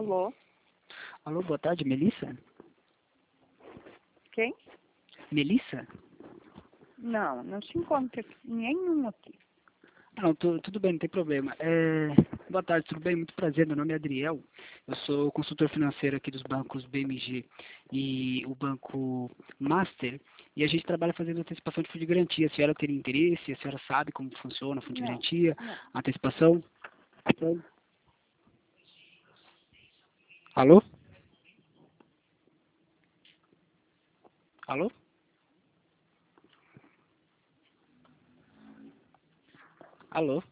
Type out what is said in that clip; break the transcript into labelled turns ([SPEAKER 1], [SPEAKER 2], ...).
[SPEAKER 1] Alô?
[SPEAKER 2] Alô, boa tarde, Melissa?
[SPEAKER 1] Quem?
[SPEAKER 2] Melissa?
[SPEAKER 1] Não, não se encontra nenhum aqui.
[SPEAKER 2] Não, tudo bem, não tem problema. Boa tarde, tudo bem? Muito prazer, meu nome é Adriel. Eu sou consultor financeiro aqui dos bancos BMG e o Banco Master. E a gente trabalha fazendo antecipação de fundo de garantia. A senhora teria interesse? A senhora sabe como funciona o fundo de
[SPEAKER 1] Não,
[SPEAKER 2] garantia?
[SPEAKER 1] não.
[SPEAKER 2] Antecipação? Alô? Alô? Alô?